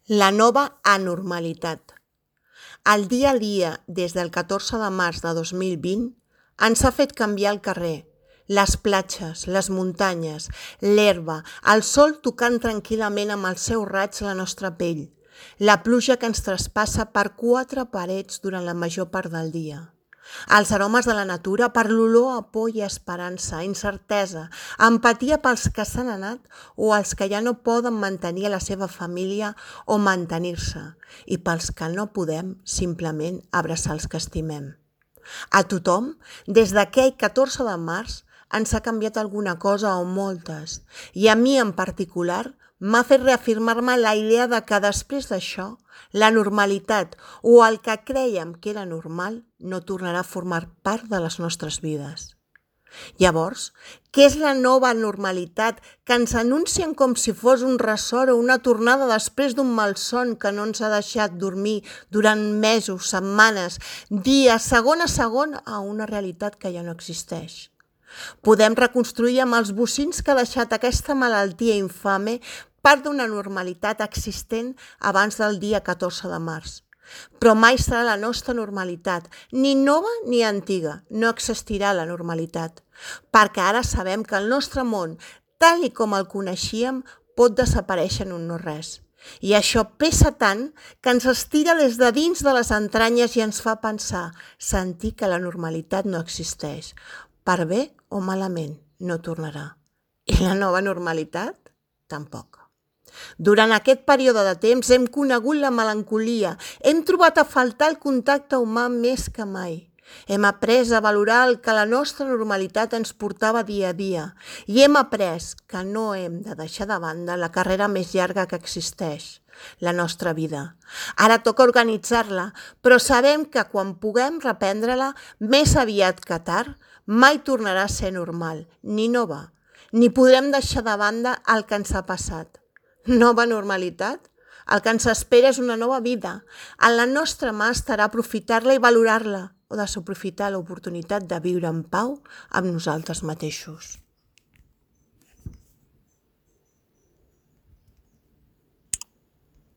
La nova anormalitat. El dia a dia, des del 14 de març de 2020, ens ha fet canviar el carrer, les platges, les muntanyes, l'herba, el sol tocant tranquil·lament amb els seus raigs la nostra pell, la pluja que ens traspassa per 4 parets durant la major part del dia. Els aromes de la natura per l'olor a por i esperança, incertesa, empatia pels que s'han anat o els que ja no poden mantenir a la seva família o mantenir-se, i pels que no podem simplement abraçar els que estimem. A tothom, des d'aquell 14 de març, ens ha canviat alguna cosa o moltes, i a mi en particular m'ha fet reafirmar-me la idea de que després d'això, la normalitat o el que crèiem que era normal no tornarà a formar part de les nostres vides. Llavors, què és la nova normalitat que ens anuncien com si fos un ressort o una tornada després d'un malson que no ens ha deixat dormir durant mesos, setmanes, dies, segon a segon a una realitat que ja no existeix? Podem reconstruir amb els bocins que ha deixat aquesta malaltia infame part d'una normalitat existent abans del dia 14 de març. Però mai serà la nostra normalitat, ni nova ni antiga, no existirà la normalitat, perquè ara sabem que el nostre món, tal i com el coneixíem, pot desaparèixer en un no-res. I això pesa tant que ens estira des de dins de les entranyes i ens fa pensar, sentir que la normalitat no existeix. Per bé o malament, no tornarà. I la nova normalitat? Tampoc. Durant aquest període de temps hem conegut la melancolia, hem trobat a faltar el contacte humà més que mai. Hem après a valorar el que la nostra normalitat ens portava dia a dia i hem après que no hem de deixar de banda la carrera més llarga que existeix, la nostra vida. Ara toca organitzar-la, però sabem que quan puguem reprendre-la, més aviat que tard, mai tornarà a ser normal, ni nova, ni podrem deixar de banda el que ens ha passat. Nova normalitat? El que ens espera és una nova vida. En la nostra mà estarà aprofitar-la i valorar-la o desaprofitar l'oportunitat de viure en pau amb nosaltres mateixos.